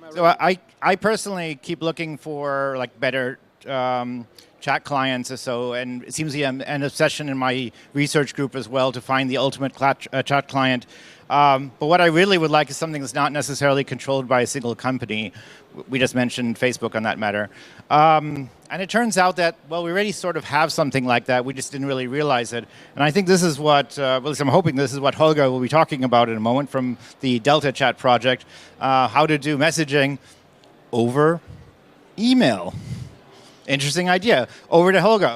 So I personally keep looking for like better chat clients or so, and it seems to be an obsession in my research group as well to find the ultimate chat client. But what I really would like is something that's not necessarily controlled by a single company. We just mentioned Facebook on that matter. And it turns out that, well, we already sort of have something like that. We just didn't really realize it. And I think this is what, well, at least I'm hoping this is what Holger will be talking about in a moment from the Delta Chat project, how to do messaging over email. Interesting idea. Over to Holger.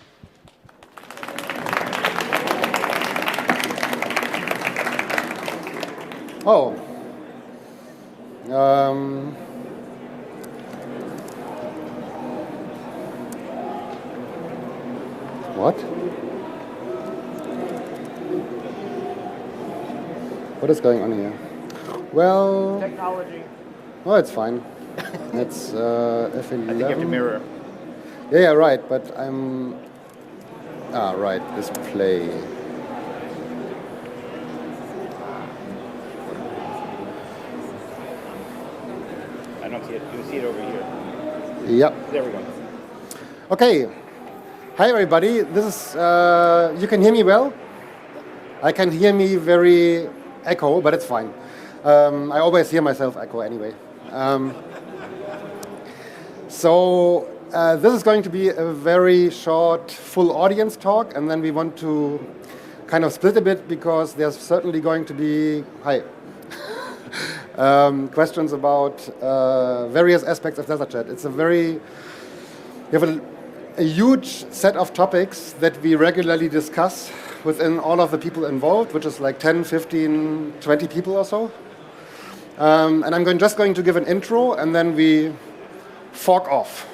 Oh. What? What is going on here? Well... Technology. Oh, it's fine. It's F11. I think you have to mirror. Yeah, right, but I'm... Ah, right, display. I don't see it. You see it over here. Yep. There we go. Okay. Hi, everybody. This is... you can hear me well? I can hear me very echo, but it's fine. I always hear myself echo anyway. So this is going to be a very short, full audience talk, and then we want to kind of split a bit because there's certainly going to be questions about various aspects of Delta Chat. It's we have a huge set of topics that we regularly discuss within all of the people involved, which is like 10, 15, 20 people or so. And I'm just going to give an intro, and then we fork off.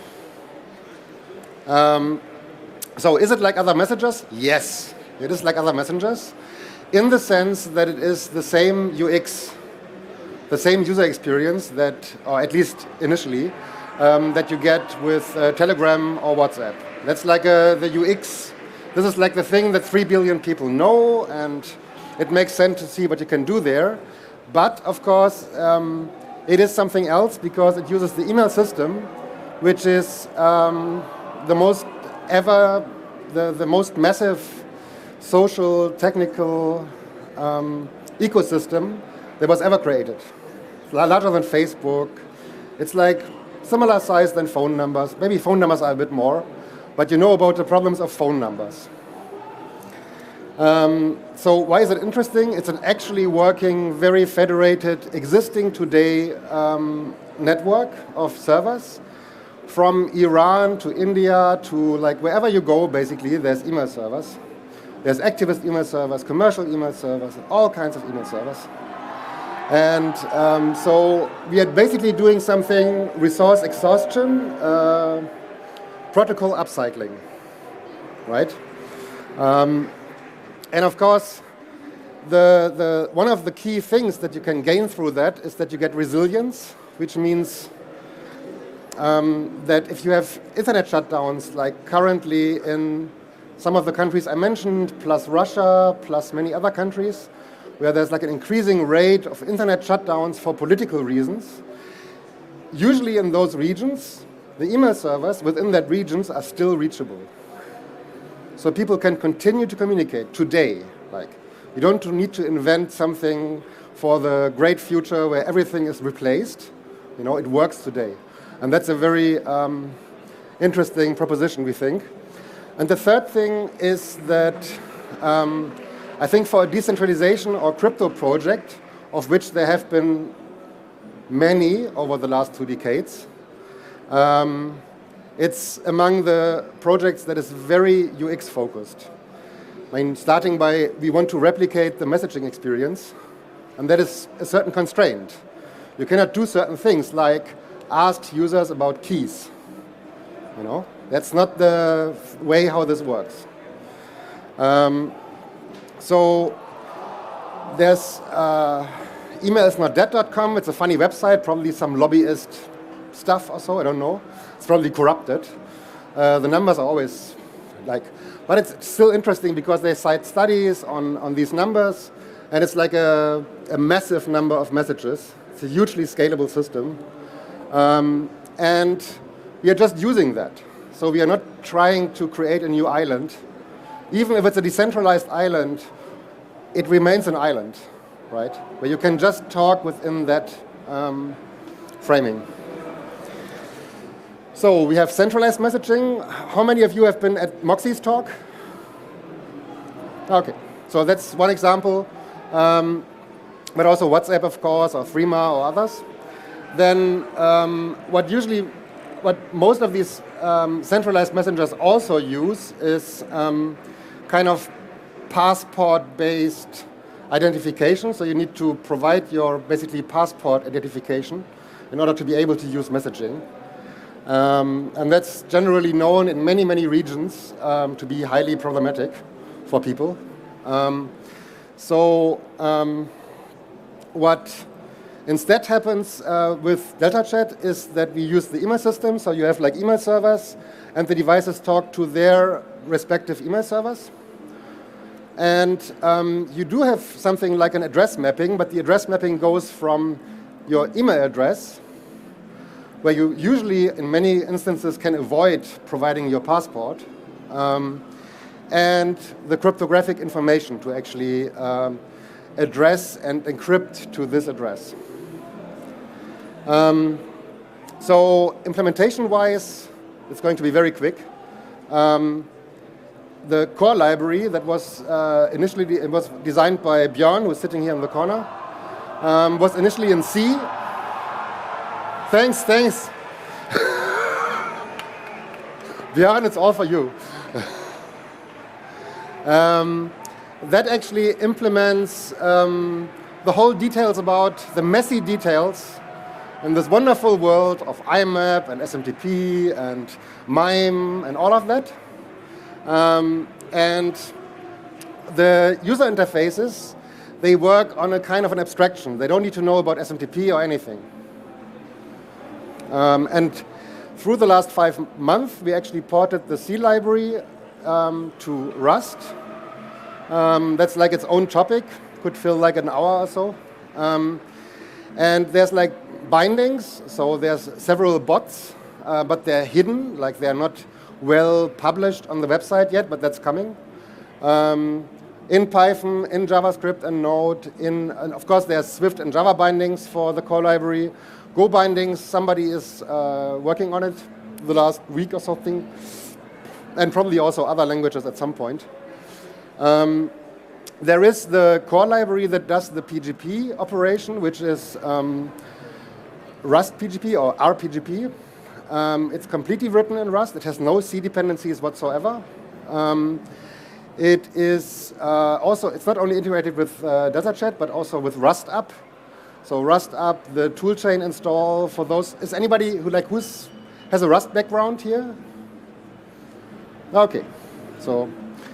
So is it like other messengers? Yes, it is like other messengers, in the sense that it is the same UX, the same user experience that, or at least initially, that you get with Telegram or WhatsApp. That's like the UX. This is like the thing that 3 billion people know, and it makes sense to see what you can do there. But, of course, it is something else because it uses the email system, which is the most massive social, technical ecosystem that was ever created. It's larger than Facebook. It's like similar size than phone numbers. Maybe phone numbers are a bit more, but you know about the problems of phone numbers. So why is it interesting? It's an actually working, very federated, existing today network of servers. From Iran to India to like wherever you go, basically, there's email servers. There's activist email servers, commercial email servers, all kinds of email servers. And so we are basically doing something, resource exhaustion, protocol upcycling, right? And of course, one of the key things that you can gain through that is that you get resilience, which means that if you have internet shutdowns, like currently in some of the countries I mentioned, plus Russia, plus many other countries, where there's like an increasing rate of internet shutdowns for political reasons, usually in those regions, the email servers within that regions are still reachable. So people can continue to communicate today. Like, you don't need to invent something for the great future where everything is replaced. You know, it works today. And that's a very interesting proposition, we think. And the third thing is that I think for a decentralization or crypto project, of which there have been many over the last 2 decades, it's among the projects that is very UX focused. I mean, starting by, we want to replicate the messaging experience, and that is a certain constraint. You cannot do certain things like ask users about keys. You know, that's not the way how this works. So there's email-is-not-dead.com. It's a funny website, probably some lobbyist stuff or so, I don't know. It's probably corrupted. The numbers are always like, but it's still interesting because they cite studies on these numbers, and it's like a massive number of messages. It's a hugely scalable system. And we are just using that. So we are not trying to create a new island. Even if it's a decentralized island, it remains an island, right? Where you can just talk within that framing. So we have centralized messaging. How many of you have been at Moxie's talk? Okay, so that's one example. But also WhatsApp, of course, or Threema or others. Then what most of these centralized messengers also use is kind of passport-based identification. So you need to provide your basically passport identification in order to be able to use messaging. And that's generally known in many, many regions to be highly problematic for people. What instead happens with Delta Chat is that we use the email system. So you have like email servers, and the devices talk to their respective email servers. And you do have something like an address mapping, but the address mapping goes from your email address, where you usually, in many instances, can avoid providing your passport, and the cryptographic information to actually address and encrypt to this address. So implementation-wise, it's going to be very quick. The core library that was initially it was designed by Björn, who's sitting here in the corner, was initially in C. Thanks. Björn, it's all for you. That actually implements the whole details about the messy details in this wonderful world of IMAP and SMTP and MIME and all of that. And the user interfaces, they work on a kind of an abstraction. They don't need to know about SMTP or anything. And through the last 5 months, we actually ported the C library to Rust. That's like its own topic, could fill like an hour or so. And there's like bindings, so there's several bots, but they're hidden, like they're not well published on the website yet, but that's coming. In Python, in JavaScript and Node, and of course there's Swift and Java bindings for the core library. Go bindings, somebody is working on it the last week or something, and probably also other languages at some point. There is the core library that does the PGP operation, which is Rust PGP or RPGP. It's completely written in Rust. It has no C dependencies whatsoever. It is also, it's not only integrated with Delta Chat, but also with RustUp. So RustUp, the toolchain install for those. Is anybody who has a Rust background here? Okay, so.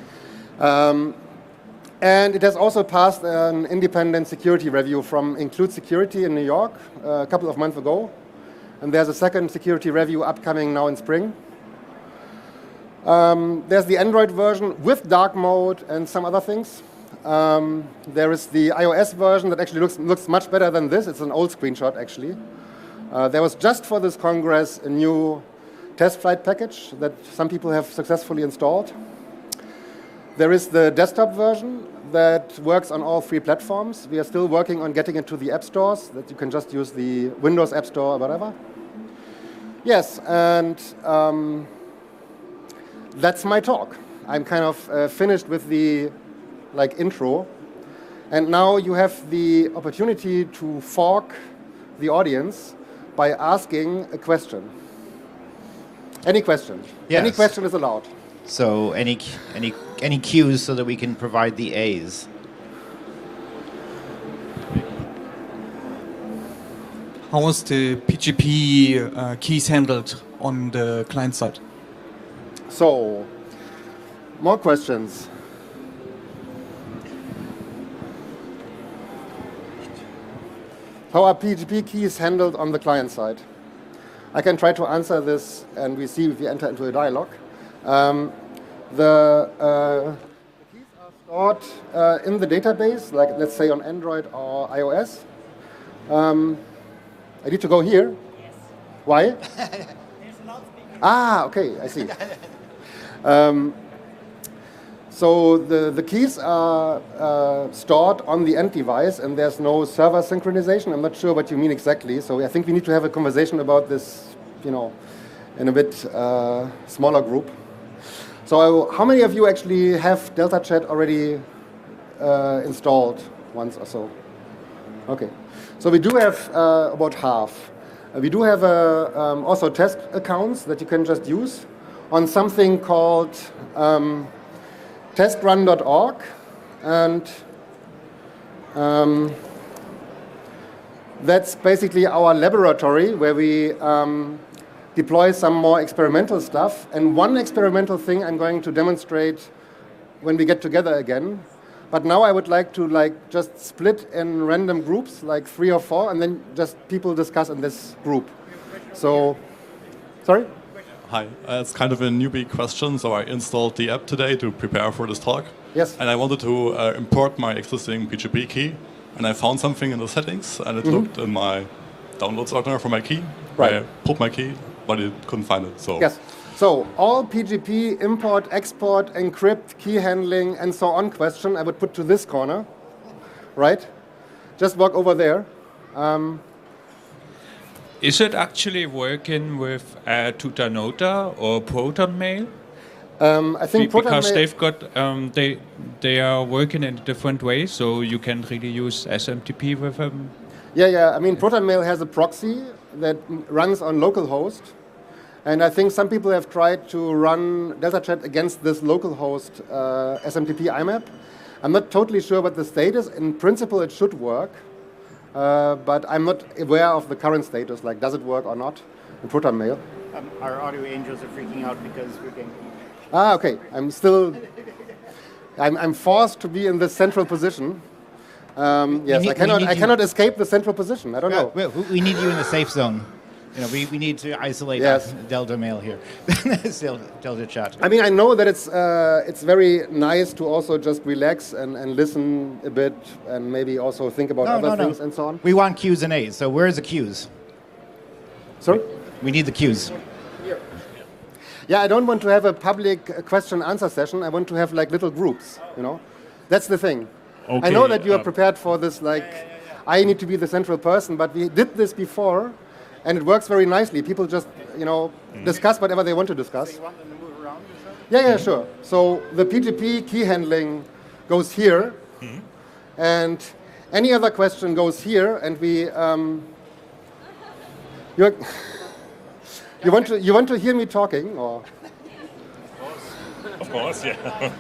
And it has also passed an independent security review from Include Security in New York a couple of months ago. And there's a second security review upcoming now in spring. There's the Android version with dark mode and some other things. There is the iOS version that actually looks much better than this. It's an old screenshot, actually. There was just for this Congress a new test flight package that some people have successfully installed. There is the desktop version that works on all 3 platforms. We are still working on getting it to the app stores, that you can just use the Windows App Store or whatever. Yes, and that's my talk. I'm kind of finished with the intro. And now you have the opportunity to fork the audience by asking a question. Any question? Yes. Any question is allowed. So any cues so that we can provide the A's? How was the PGP keys handled on the client side? So, more questions. How are PGP keys handled on the client side? I can try to answer this, and we see if we enter into a dialogue. The keys are stored in the database, like let's say on Android or iOS. I need to go here. Why? Okay, I see. So the keys are stored on the end device, and there's no server synchronization. I'm not sure what you mean exactly. So I think we need to have a conversation about this, in a bit smaller group. So how many of you actually have Delta Chat already installed once or so? Okay. So we do have about half. We do have also test accounts that you can just use on something called testrun.org, and that's basically our laboratory where we deploy some more experimental stuff. And one experimental thing I'm going to demonstrate when we get together again. But now I would like to just split in random groups, like 3 or 4, and then just people discuss in this group. So, sorry? Hi, it's kind of a newbie question. So I installed the app today to prepare for this talk. Yes. And I wanted to import my existing PGP key. And I found something in the settings, and it looked in my downloads ordner for my key. Right. I pulled my key, but it couldn't find it. So Yes. So all PGP import, export, encrypt, key handling, and so on question I would put to this corner, right? Just walk over there. Is it actually working with Tutanota or Proton Mail? I think Because ProtonMail- they've got they are working in a different way, so you can really use SMTP with them. Yeah. I mean, ProtonMail has a proxy that runs on localhost. And I think some people have tried to run Delta Chat against this localhost SMTP IMAP. I'm not totally sure what the state is. In principle, it should work. But I'm not aware of the current status, like does it work or not in ProtonMail. Our audio angels are freaking out because we're getting... Okay. I'm forced to be in this central position. Yes, need- I cannot. we need I you- cannot escape the central position. I don't know. We need you in the safe zone. We need to isolate Yes. Delta Mail here. Delta Chat. I mean, I know that it's very nice to also just relax and listen a bit, and maybe also think about other things and so on. We want Q's and A's. So where's the Q's? Sorry. We need the Q's. Yeah, I don't want to have a public question-answer session. I want to have little groups. That's the thing. I know that you are prepared for this. I need to be the central person, but we did this before. And it works very nicely. People just, discuss whatever they want to discuss. You want them to move around or something? Yeah, sure. So the PGP key handling goes here, and any other question goes here, and we. You want to hear me talking, or? Of course, yeah.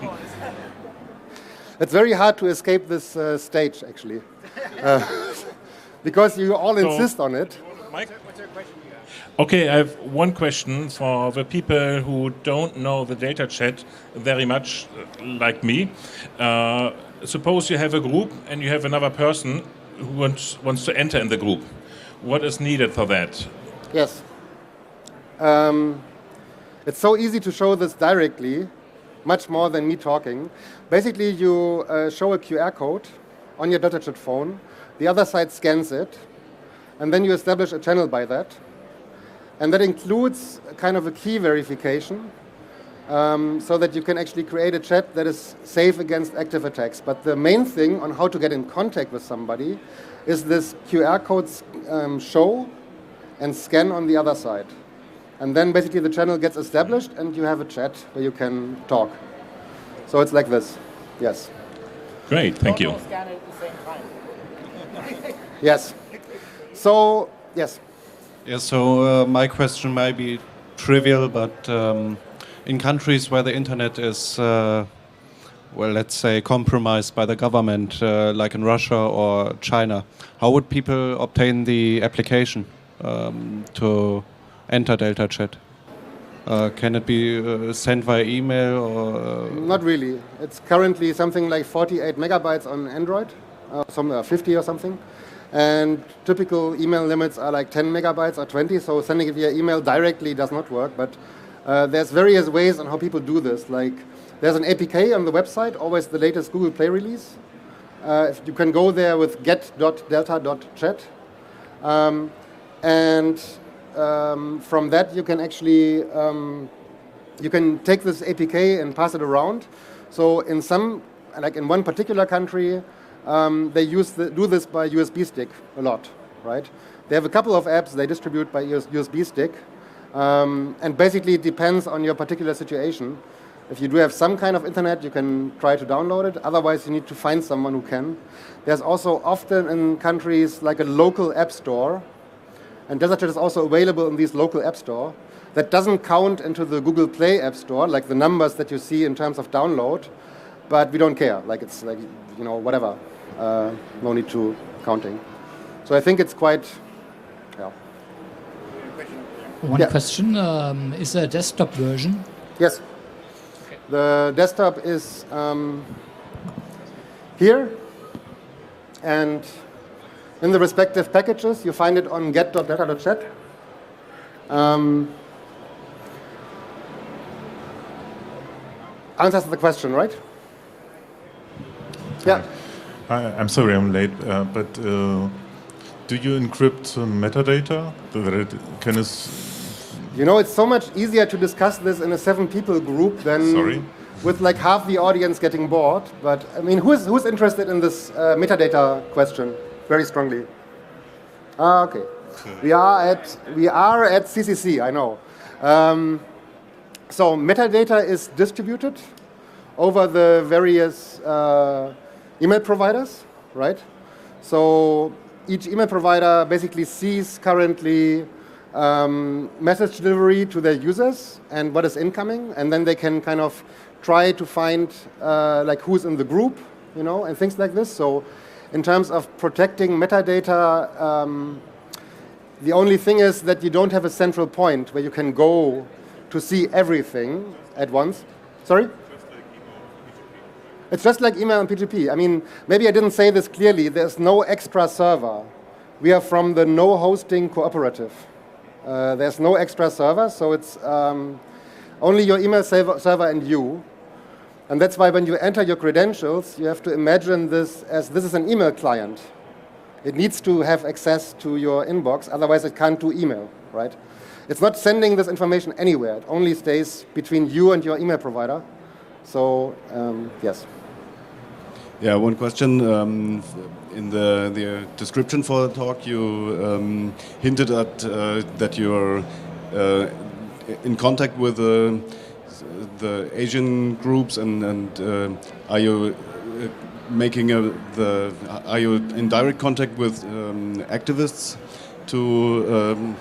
It's very hard to escape this stage, actually, because you all insist on it. Mike? Okay, I have one question for the people who don't know the data chat very much, like me. Suppose you have a group and you have another person who wants to enter in the group. What is needed for that? Yes. It's so easy to show this directly, much more than me talking. Basically, you show a QR code on your Delta Chat phone. The other side scans it. And then you establish a channel by that. And that includes kind of a key verification so that you can actually create a chat that is safe against active attacks. But the main thing on how to get in contact with somebody is this QR code show and scan on the other side. And then basically the channel gets established and you have a chat where you can talk. So it's like this. Yes. Great, thank you. Scan it at the same time. Yes. So, yes. Yeah, so my question might be trivial, but in countries where the internet is, let's say, compromised by the government, like in Russia or China, how would people obtain the application to enter Delta Chat? Can it be sent via email or? Not really. It's currently something like 48 megabytes on Android, some 50 or something. And typical email limits are like 10 megabytes or 20, so sending it via email directly does not work. But there's various ways on how people do this. Like there's an APK on the website, always the latest Google Play release. If you can go there with get.delta.chat. And from that you can actually you can take this APK and pass it around. So in some, like in one particular country, they do this by USB stick a lot, right? They have a couple of apps they distribute by USB stick, and basically it depends on your particular situation. If you do have some kind of internet, you can try to download it. Otherwise, you need to find someone who can. There's also often in countries like a local app store, and DeltaChat is also available in these local app store. That doesn't count into the Google Play App Store, like the numbers that you see in terms of download, but we don't care. Like it's like, you know, whatever. No need to counting. So I think it's quite, yeah. One Yeah. question, is there a desktop version? Yes. The desktop is here, and in the respective packages, you find it on get.delta.chat. Answers the question, right? Yeah. I'm sorry I'm late, but do you encrypt metadata that it can You know, it's so much easier to discuss this in a 7-people group than with like half the audience getting bored. But I mean, who's interested in this metadata question very strongly? Okay. We are at CCC, I know. So metadata is distributed over the various email providers, right? So each email provider basically sees currently message delivery to their users and what is incoming, and then they can kind of try to find like who's in the group, you know, and things like this. So in terms of protecting metadata, the only thing is that you don't have a central point where you can go to see everything at once. Sorry? It's just like email and PGP. I mean, maybe I didn't say this clearly. There's no extra server. We are from the No Hosting Cooperative. There's no extra server, so it's only your email server and you. And that's why when you enter your credentials, you have to imagine this as this is an email client. It needs to have access to your inbox, otherwise it can't do email, right? It's not sending this information anywhere. It only stays between you and your email provider. So, yes. Yeah, one question. In the description for the talk, you hinted at that you're in contact with the Asian groups, and are you are you in direct contact with activists to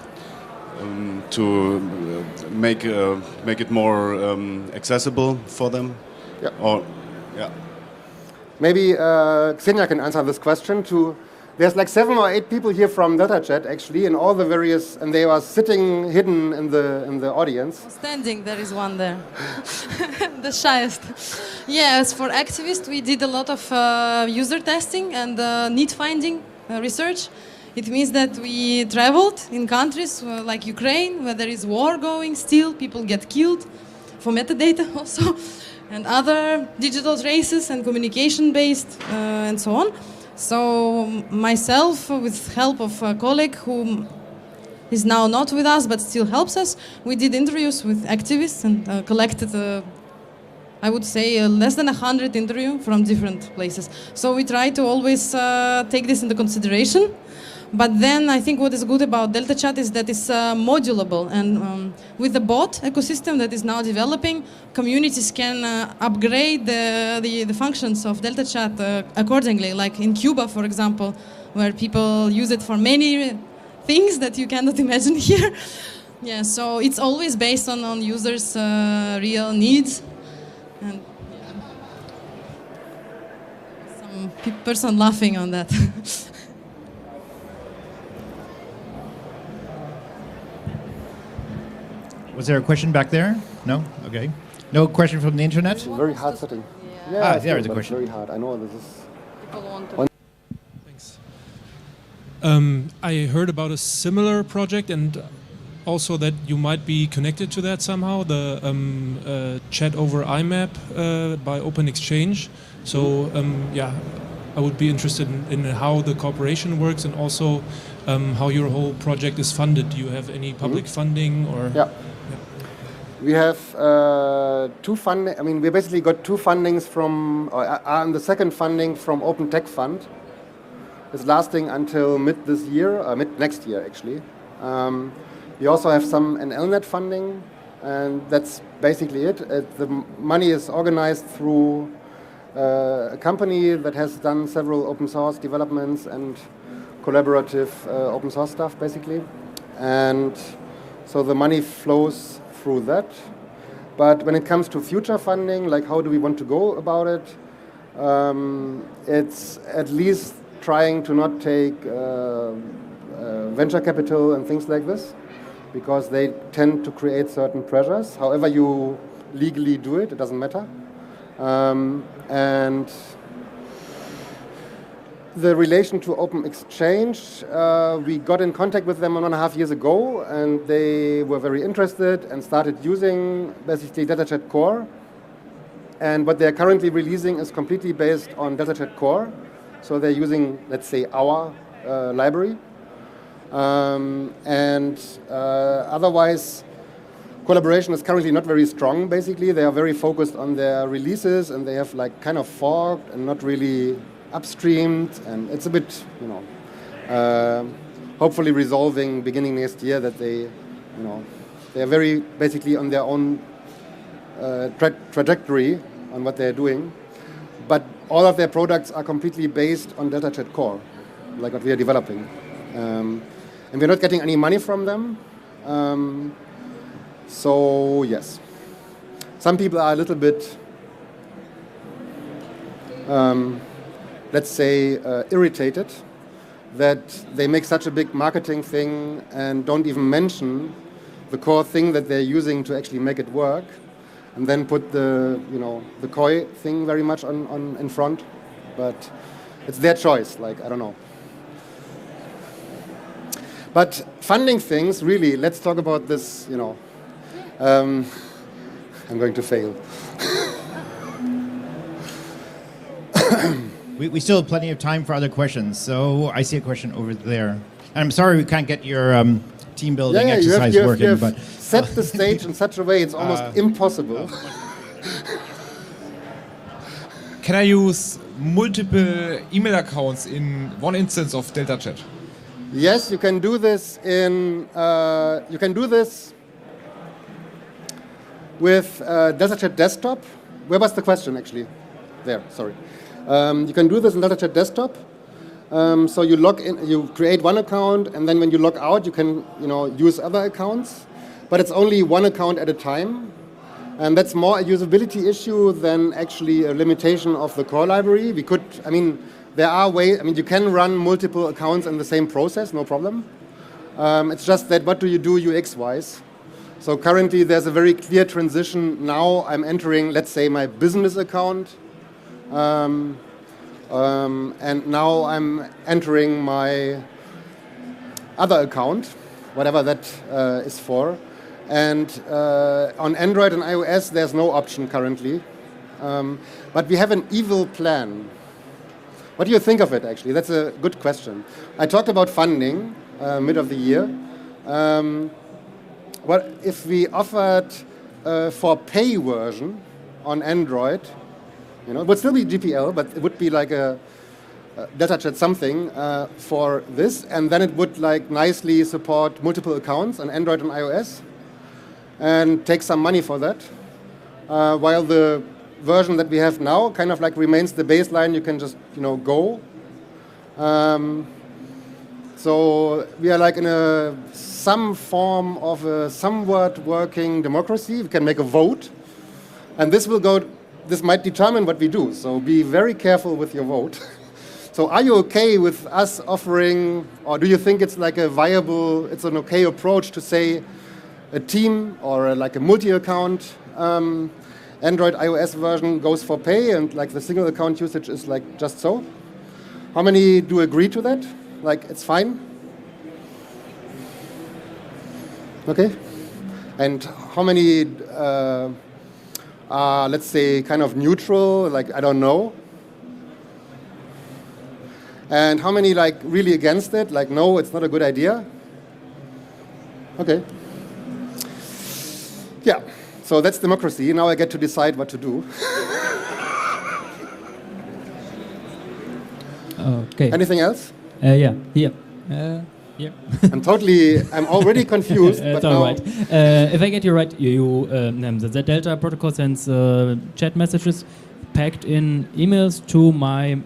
make it more accessible for them? Yeah. Or, yeah. Maybe Xenia can answer this question. There's like 7 or 8 people here from DeltaChat actually, in all the various, and they are sitting hidden in the audience. Standing, there is one there, the shyest. Yes, for activists, we did a lot of user testing and need finding research. It means that we traveled in countries like Ukraine, where there is war going still, people get killed for metadata also, and other digital traces and communication-based and so on. So myself, with help of a colleague who is now not with us but still helps us, we did interviews with activists and collected, I would say, less than 100 interviews from different places. So we try to always take this into consideration. But then I think what is good about DeltaChat is that it's modulable, and with the bot ecosystem that is now developing, communities can upgrade the functions of DeltaChat accordingly. Like in Cuba, for example, where people use it for many things that you cannot imagine here. Yeah, so it's always based on users' real needs. And some person laughing on that. Was there a question back there? No? Okay. No question from the internet? Very hard setting. Yeah, there is a question. Very hard. I know this is. Thanks. I heard about a similar project, and also that you might be connected to that somehow, the chat over IMAP by Open Exchange. So, yeah, I would be interested in how the cooperation works and also how your whole project is funded. Do you have any public funding or? Yeah. We have two funding. I mean, we basically got two fundings from, and the second funding from Open Tech Fund. It's lasting until mid next year actually. We also have some NLNet funding, and that's basically it. The money is organized through a company that has done several open source developments and collaborative open source stuff basically. And so the money flows through that. But when it comes to future funding, like how do we want to go about it, it's at least trying to not take venture capital and things like this, because they tend to create certain pressures. However you legally do it, it doesn't matter. And the relation to Open Exchange, we got in contact with them 1.5 years ago, and they were very interested and started using basically DeltaChat Core. And what they're currently releasing is completely based on DeltaChat Core. So they're using, let's say, our library. Otherwise, collaboration is currently not very strong, basically. They are very focused on their releases, and they have like kind of forked and not really upstreamed, and it's a bit, hopefully resolving beginning next year that they are very basically on their own trajectory on what they're doing. But all of their products are completely based on DeltaChat Core, like what we are developing. And we're not getting any money from them. So yes, some people are a little bit, let's say, irritated that they make such a big marketing thing and don't even mention the core thing that they're using to actually make it work, and then put the COI thing very much on in front. But it's their choice. Like, I don't know. But funding things, really, let's talk about this. I'm going to fail. We still have plenty of time for other questions. So I see a question over there. And I'm sorry we can't get your team building exercise working. You have but set the stage in such a way it's almost impossible. Can I use multiple email accounts in one instance of DeltaChat? Yes, you can do this with DeltaChat Desktop. Where was the question actually? There, sorry. You can do this in DeltaChat Desktop. So you log in, you create one account, and then when you log out, you can use other accounts. But it's only one account at a time, and that's more a usability issue than actually a limitation of the core library. There are ways. You can run multiple accounts in the same process, no problem. It's just that what do you do UX-wise? So currently there's a very clear transition. Now I'm entering, let's say, my business account. And now I'm entering my other account, whatever that is for. And on Android and iOS, there's no option currently. But we have an evil plan. What do you think of it, actually? That's a good question. I talked about funding mid of the year. What if we offered for pay version on Android? It would still be GPL, but it would be like a DeltaChat something for this, and then it would like nicely support multiple accounts on Android and iOS, and take some money for that. While the version that we have now kind of like remains the baseline, you can just go. So we are like in some form of a somewhat working democracy. We can make a vote, and this might determine what we do. So be very careful with your vote. So are you okay with us offering, or do you think it's like it's an okay approach to say a team or like a multi-account Android iOS version goes for pay, and like the single account usage is like just so? How many do agree to that? Like it's fine? Okay. And how many are, let's say, kind of neutral, like I don't know? And how many like really against it? Like, no, it's not a good idea. Okay. Yeah. So that's democracy. Now I get to decide what to do. Okay. Anything else? Yeah. Here. Yeah. I'm already confused. It's but all now right. If I get you right, the Delta protocol sends chat messages packed in emails to my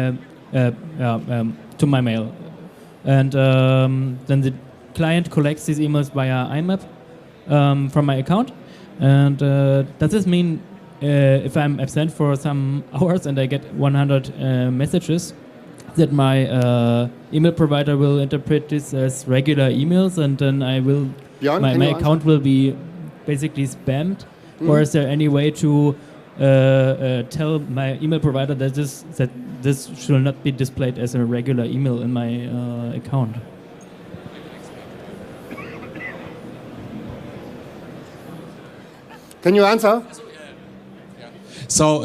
mail, and then the client collects these emails via IMAP from my account. And does this mean if I'm absent for some hours and I get 100 messages, that my email provider will interpret this as regular emails, and then Björn, my account will be basically spammed? Or is there any way to tell my email provider that this should not be displayed as a regular email in my account? Can you answer? So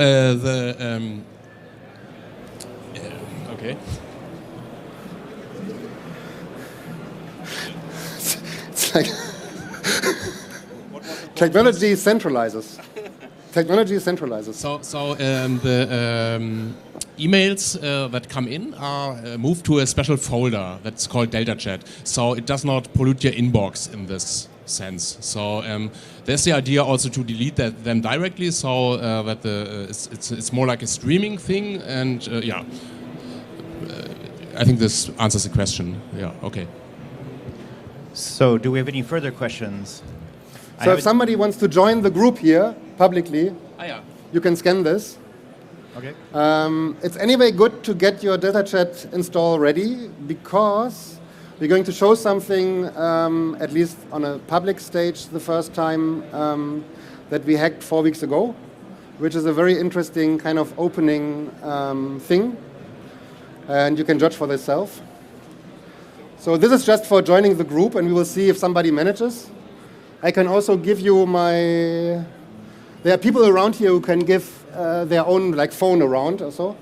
okay. It's like technology centralizes. Technology centralizes. So the emails that come in are moved to a special folder that's called Delta Chat. So it does not pollute your inbox in this sense. So there's the idea also to delete them directly, so that it's more like a streaming thing. And yeah, I think this answers the question. Yeah. Okay. So, do we have any further questions? So if somebody wants to join the group here publicly, yeah. You can scan this. Okay. It's anyway good to get your Delta Chat install ready, because we're going to show something, at least on a public stage the first time, that we hacked 4 weeks ago, which is a very interesting kind of opening thing. And you can judge for yourself. So this is just for joining the group, and we will see if somebody manages. I can also give you my... There are people around here who can give their own like phone around or so.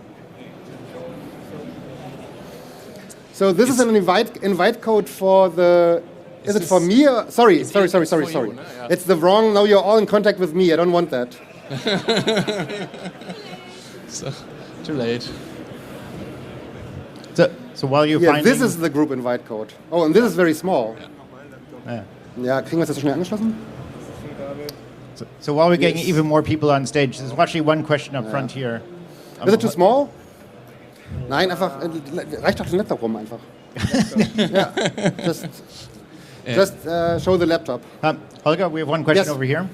So this is an invite code for the... Is it for me? Or, sorry. You, no? Yeah. It's the wrong... Now you're all in contact with me. I don't want that. So, too late. So while you're yeah, finding... this is the group invite code. Oh, and this is very small. Yeah. Ja, kriegen wir das so schnell angeschlossen? So while we're getting even more people on stage, there's actually one question up front here. Is it too small? Nein, einfach, reicht doch den Laptop rum einfach. Yeah, just show the laptop. Holger, we have one question over here.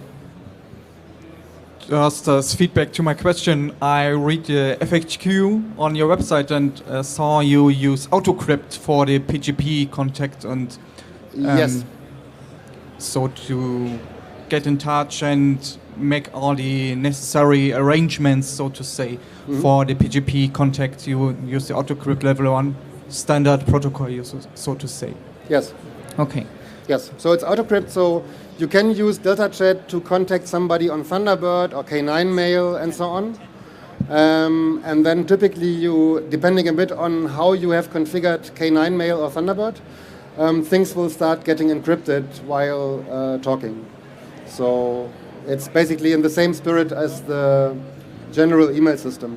Just as feedback to my question, I read the FAQ on your website and saw you use AutoCrypt for the PGP contact, and yes. So to get in touch and make all the necessary arrangements, so to say, for the PGP contact, you use the AutoCrypt level 1 standard protocol, so to say. Yes. Okay. Yes. So it's AutoCrypt. So you can use Delta Chat to contact somebody on Thunderbird or K9 Mail and so on. And then typically you, depending a bit on how you have configured K9 Mail or Thunderbird, things will start getting encrypted while talking. So it's basically in the same spirit as the general email system.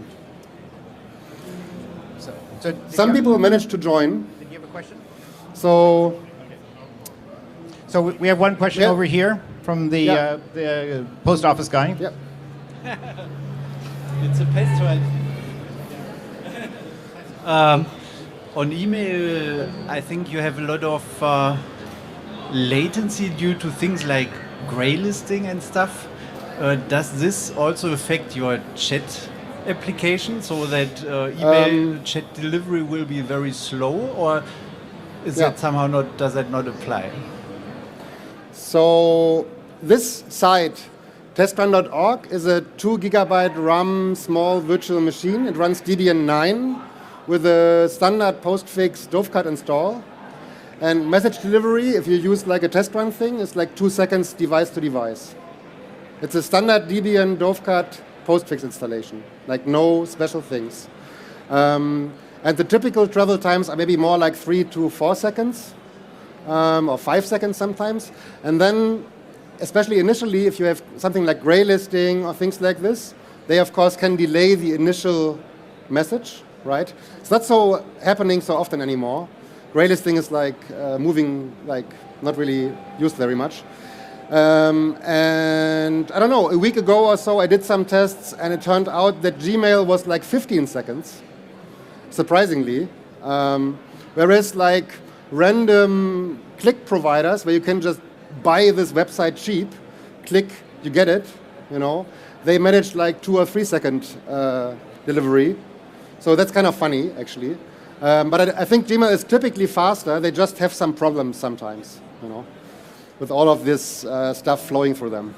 So some people managed to join. Did you have a question? So... So we have one question over here from the post office guy. Yep. It's a pest on email, I think you have a lot of latency due to things like gray listing and stuff. Does this also affect your chat application, so that email chat delivery will be very slow, or is that somehow not? Does that not apply? So this site, testrun.org, is a 2 gigabyte RAM small virtual machine. It runs Debian 9 with a standard postfix Dovecat install. And message delivery, if you use like a test run thing, is like 2 seconds device to device. It's a standard Debian Dovecat postfix installation, like no special things. And the typical travel times are maybe more like 3 to 4 seconds, or 5 seconds sometimes. And then, especially initially, if you have something like gray listing or things like this, they of course can delay the initial message, right? It's not so happening so often anymore. Gray listing is like moving, like not really used very much. And I don't know, a week ago or so I did some tests and it turned out that Gmail was like 15 seconds, surprisingly. Whereas like random click providers where you can just buy this website cheap, click, you get it, you know, they managed like 2 or 3 second delivery. So that's kind of funny, actually. But I think Gmail is typically faster. They just have some problems sometimes, you know, with all of this stuff flowing through them.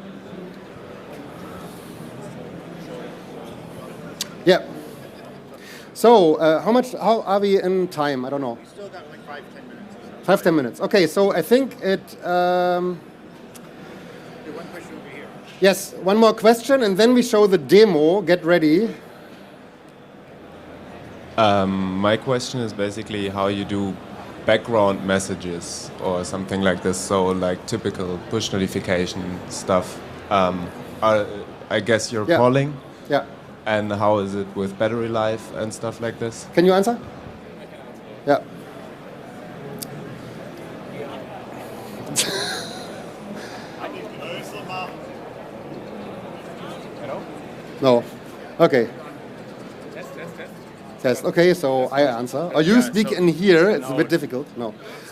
Yeah. So how are we in time? I don't know. We still got like 5-10 minutes. 5-10 minutes. Okay, so I think it... One question over here. Yes, one more question, and then we show the demo. Get ready. My question is basically how you do background messages or something like this. So like typical push notification stuff. I guess you're calling. Yeah. And how is it with battery life and stuff like this? Can you answer? Yeah. No. Okay. Test. Okay, so I answer. Or you speak in here. It's a bit difficult. No.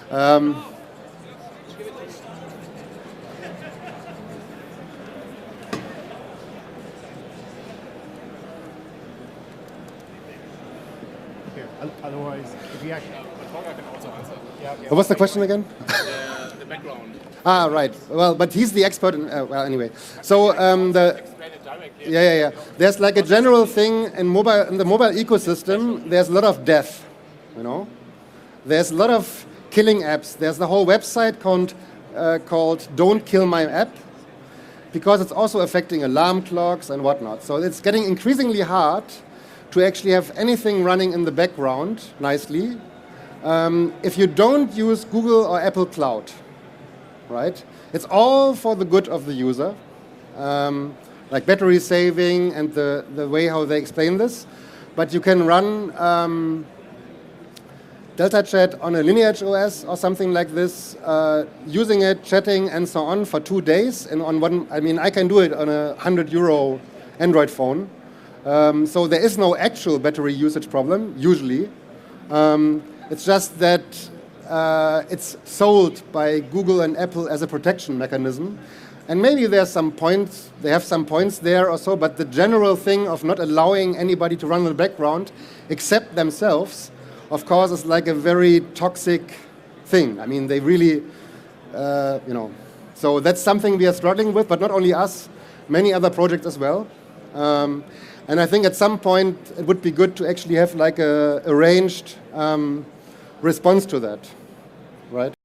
Otherwise, if you actually... What was the question again? The background. Ah, right. Well, but he's the expert in... well, anyway. So Yeah. There's like a general thing in the mobile ecosystem. There's a lot of death, you know. There's a lot of killing apps. There's the whole website called "Don't Kill My App," because it's also affecting alarm clocks and whatnot. So it's getting increasingly hard to actually have anything running in the background nicely if you don't use Google or Apple Cloud, right? It's all for the good of the user. Like battery saving and the way how they explain this. But you can run Delta Chat on a Lineage OS or something like this, using it, chatting and so on for 2 days. And on one, I mean, I can do it on a €100 Android phone. So there is no actual battery usage problem, usually. It's just that it's sold by Google and Apple as a protection mechanism. And maybe there's some points, they have some points there or so, but the general thing of not allowing anybody to run in the background except themselves, of course, is like a very toxic thing. I mean, they really, you know, so that's something we are struggling with, but not only us, many other projects as well. And I think at some point it would be good to actually have like a arranged response to that, right?